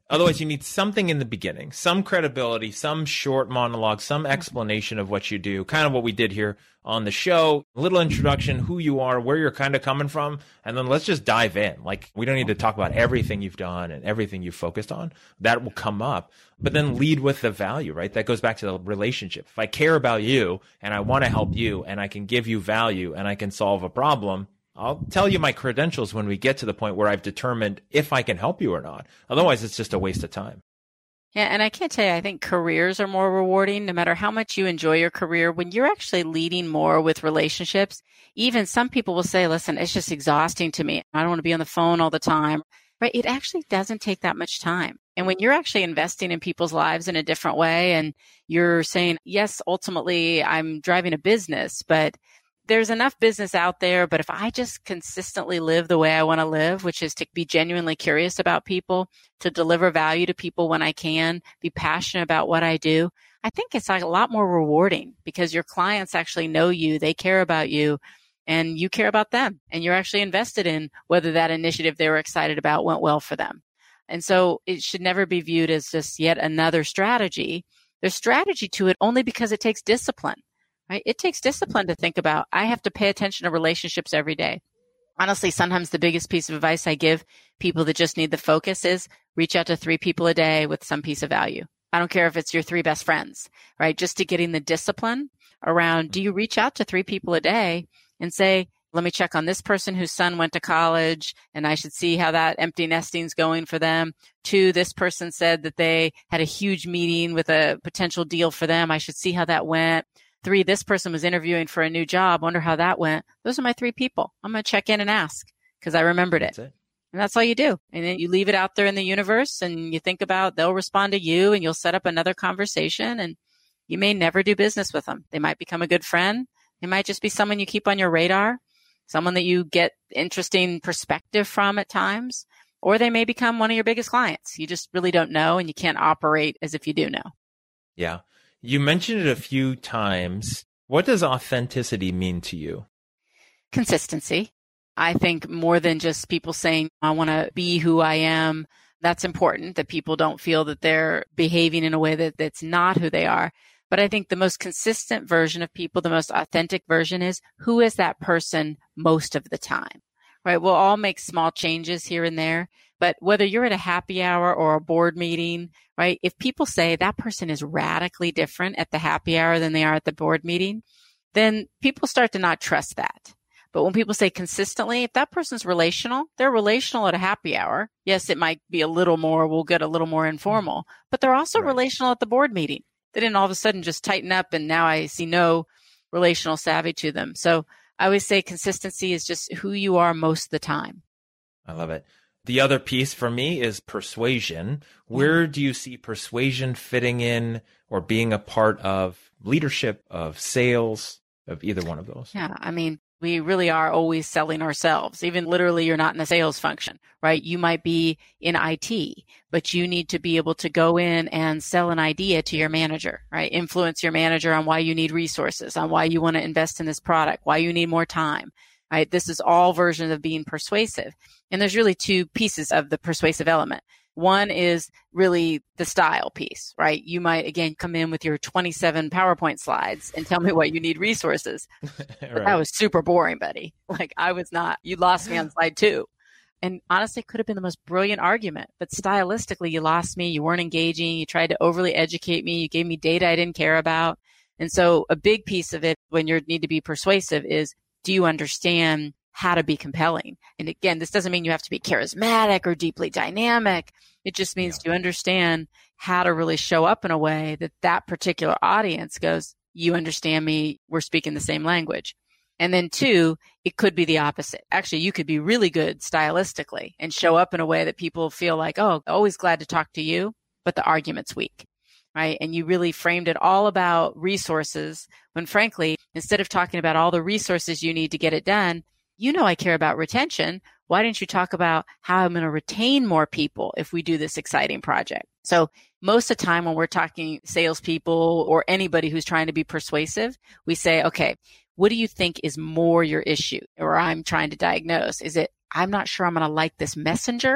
Otherwise, you need something in the beginning, some credibility, some short monologue, some explanation of what you do, kind of what we did here on the show, a little introduction, who you are, where you're kind of coming from, and then let's just dive in. Like, we don't need to talk about everything you've done and everything you've focused on. That will come up, but then lead with the value, right? That goes back to the relationship. If I care about you and I want to help you and I can give you value and I can solve a problem, I'll tell you my credentials when we get to the point where I've determined if I can help you or not. Otherwise, it's just a waste of time. Yeah, and I can't tell you, I think careers are more rewarding no matter how much you enjoy your career. When you're actually leading more with relationships, even some people will say, listen, it's just exhausting to me. I don't want to be on the phone all the time, right? It actually doesn't take that much time. And when you're actually investing in people's lives in a different way and you're saying, yes, ultimately I'm driving a business, but there's enough business out there, but if I just consistently live the way I want to live, which is to be genuinely curious about people, to deliver value to people when I can, be passionate about what I do, I think it's like a lot more rewarding because your clients actually know you, they care about you, and you care about them, and you're actually invested in whether that initiative they were excited about went well for them. And so it should never be viewed as just yet another strategy. There's strategy to it only because it takes discipline. Right? It takes discipline to think about. I have to pay attention to relationships every day. Honestly, sometimes the biggest piece of advice I give people that just need the focus is reach out to three people a day with some piece of value. I don't care if it's your three best friends, right? Just to getting the discipline around, do you reach out to three people a day and say, let me check on this person whose son went to college and I should see how that empty nesting's going for them. Two, this person said that they had a huge meeting with a potential deal for them. I should see how that went. Three, this person was interviewing for a new job. Wonder how that went. Those are my three people. I'm going to check in and ask because I remembered it. That's it. And that's all you do. And then you leave it out there in the universe and you think about they'll respond to you and you'll set up another conversation and you may never do business with them. They might become a good friend. They might just be someone you keep on your radar, someone that you get interesting perspective from at times, or they may become one of your biggest clients. You just really don't know and you can't operate as if you do know. Yeah. You mentioned it a few times. What does authenticity mean to you? Consistency. I think more than just people saying, I want to be who I am. That's important that people don't feel that they're behaving in a way that that's not who they are. But I think the most consistent version of people, the most authentic version is who is that person most of the time, right? We'll all make small changes here and there. But whether you're at a happy hour or a board meeting, right? If people say that person is radically different at the happy hour than they are at the board meeting, then people start to not trust that. But when people say consistently, if that person's relational, they're relational at a happy hour. Yes, it might be a little more, we'll get a little more informal, but they're also right. relational at the board meeting. They didn't all of a sudden just tighten up and now I see no relational savvy to them. So I always say consistency is just who you are most of the time. I love it. The other piece for me is persuasion. Where do you see persuasion fitting in or being a part of leadership, of sales, of either one of those? Yeah, I mean, we really are always selling ourselves. Even literally, you're not in the sales function, right? You might be in I T, but you need to be able to go in and sell an idea to your manager, right? Influence your manager on why you need resources, on why you want to invest in this product, why you need more time. Right? This is all versions of being persuasive. And there's really two pieces of the persuasive element. One is really the style piece, right? You might, again, come in with your twenty-seven PowerPoint slides and tell me what you need resources. Right. But that was super boring, buddy. Like I was not, you lost me on slide two. And honestly, it could have been the most brilliant argument, but stylistically, you lost me. You weren't engaging. You tried to overly educate me. You gave me data I didn't care about. And so a big piece of it when you need to be persuasive is, do you understand how to be compelling? And again, this doesn't mean you have to be charismatic or deeply dynamic. It just means yeah. do you understand how to really show up in a way that that particular audience goes, you understand me, we're speaking the same language. And then two, it could be the opposite. Actually, you could be really good stylistically and show up in a way that people feel like, oh, always glad to talk to you, but the argument's weak. Right? And you really framed it all about resources when frankly, instead of talking about all the resources you need to get it done, you know I care about retention. Why didn't you talk about how I'm going to retain more people if we do this exciting project? So most of the time when we're talking salespeople or anybody who's trying to be persuasive, we say, okay, what do you think is more your issue or I'm trying to diagnose? Is it, I'm not sure I'm going to like this messenger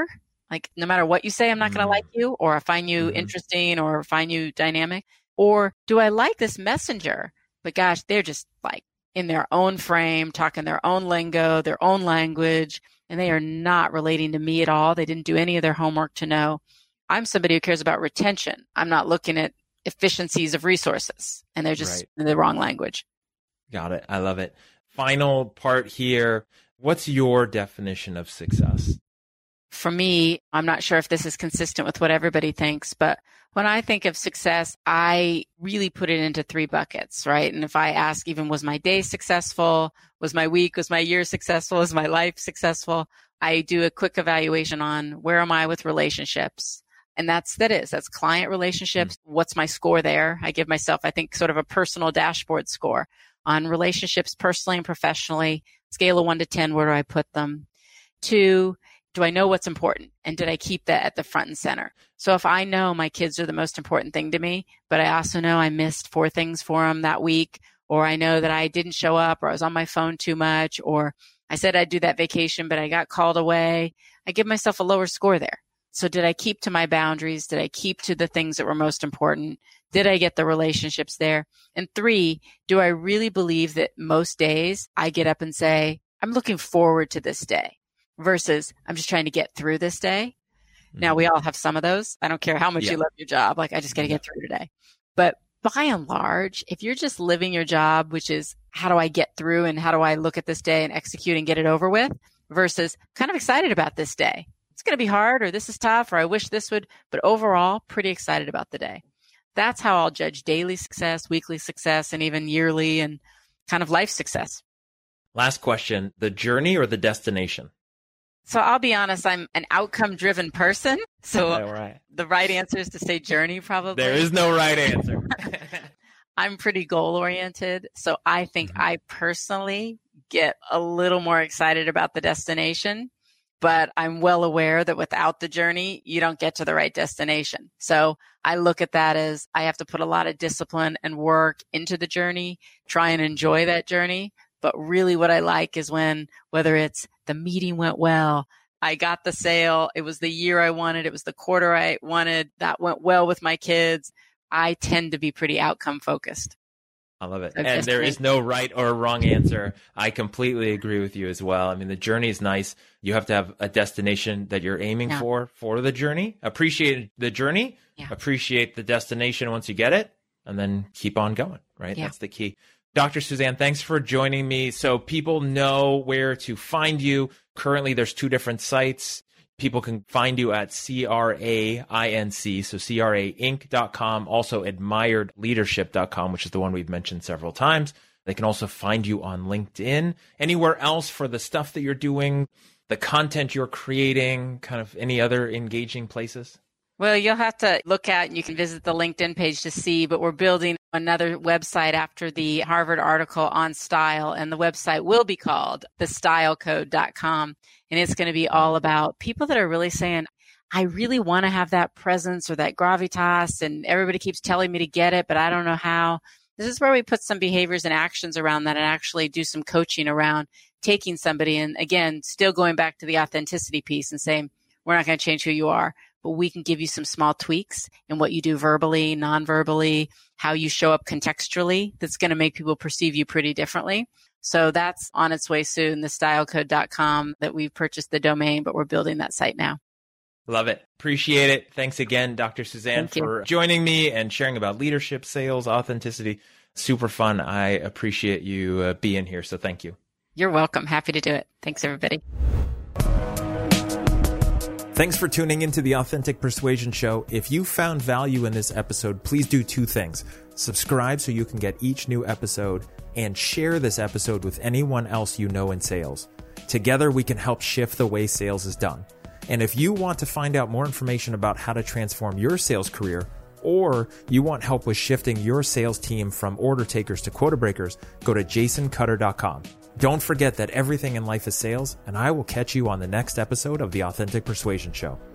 Like, no matter what you say, I'm not going to like you, or I find you mm-hmm. interesting, or find you dynamic? Or do I like this messenger, but gosh, they're just like in their own frame, talking their own lingo, their own language, and they are not relating to me at all. They didn't do any of their homework to know. I'm somebody who cares about retention. I'm not looking at efficiencies of resources, and they're just right. in the wrong language. Got it. I love it. Final part here. What's your definition of success? For me, I'm not sure if this is consistent with what everybody thinks, but when I think of success, I really put it into three buckets, right? And if I ask even, was my day successful? Was my week, was my year successful? Was my life successful? I do a quick evaluation on where am I with relationships? And that's, that is, that's client relationships. Mm-hmm. What's my score there? I give myself, I think, sort of a personal dashboard score on relationships personally and professionally. Scale of one to ten, where do I put them? Two, do I know what's important? And did I keep that at the front and center? So if I know my kids are the most important thing to me, but I also know I missed four things for them that week, or I know that I didn't show up, or I was on my phone too much, or I said I'd do that vacation, but I got called away, I give myself a lower score there. So did I keep to my boundaries? Did I keep to the things that were most important? Did I get the relationships there? And three, do I really believe that most days I get up and say, I'm looking forward to this day versus I'm just trying to get through this day? Mm-hmm. Now, we all have some of those. I don't care how much yeah. you love your job. Like, I just got to get through today. But by and large, if you're just living your job, which is how do I get through and how do I look at this day and execute and get it over with, versus kind of excited about this day. It's going to be hard, or this is tough, or I wish this would, but overall, pretty excited about the day. That's how I'll judge daily success, weekly success, and even yearly and kind of life success. Last question, the journey or the destination? So I'll be honest, I'm an outcome-driven person. So yeah, right. the right answer is to say journey, probably. There is no right answer. I'm pretty goal-oriented. So I think mm-hmm. I personally get a little more excited about the destination. But I'm well aware that without the journey, you don't get to the right destination. So I look at that as I have to put a lot of discipline and work into the journey, try and enjoy that journey. But really what I like is when, whether it's the meeting went well, I got the sale, it was the year I wanted, it was the quarter I wanted, that went well with my kids. I tend to be pretty outcome focused. I love it. And there is no right or wrong answer. I completely agree with you as well. I mean, the journey is nice. You have to have a destination that you're aiming yeah. for, for the journey. Appreciate the journey, yeah. appreciate the destination once you get it, and then keep on going, right? Yeah. That's the key. Doctor Suzanne, thanks for joining me. So people know where to find you. Currently, there's two different sites. People can find you at C R A I N C, so C R A Inc dot com, also admired leadership dot com, which is the one we've mentioned several times. They can also find you on LinkedIn. Anywhere else for the stuff that you're doing, the content you're creating, kind of any other engaging places? Well, you'll have to look at, and you can visit the LinkedIn page to see, but we're building another website after the Harvard article on style, and the website will be called the style code dot com. And it's going to be all about people that are really saying, I really want to have that presence or that gravitas, and everybody keeps telling me to get it, but I don't know how. This is where we put some behaviors and actions around that and actually do some coaching around taking somebody and, again, still going back to the authenticity piece and saying, we're not going to change who you are, but we can give you some small tweaks in what you do verbally, non-verbally, how you show up contextually. That's going to make people perceive you pretty differently. So that's on its way soon, the style code dot com, that we've purchased the domain, but we're building that site now. Love it. Appreciate it. Thanks again, Doctor Suzanne, Thank for you. joining me and sharing about leadership, sales, authenticity. Super fun. I appreciate you uh, being here. So thank you. You're welcome. Happy to do it. Thanks, everybody. Thanks for tuning into the Authentic Persuasion Show. If you found value in this episode, please do two things. Subscribe so you can get each new episode, and share this episode with anyone else you know in sales. Together, we can help shift the way sales is done. And if you want to find out more information about how to transform your sales career, or you want help with shifting your sales team from order takers to quota breakers, go to jason cutter dot com. Don't forget that everything in life is sales, and I will catch you on the next episode of the Authentic Persuasion Show.